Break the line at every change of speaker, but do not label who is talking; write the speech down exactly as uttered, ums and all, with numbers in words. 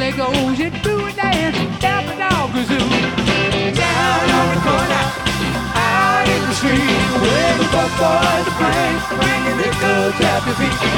there goes you doing that down the dog kazoo. Down on the corner, out in the street, where the buck boys are playing, bringing their guns at your feet.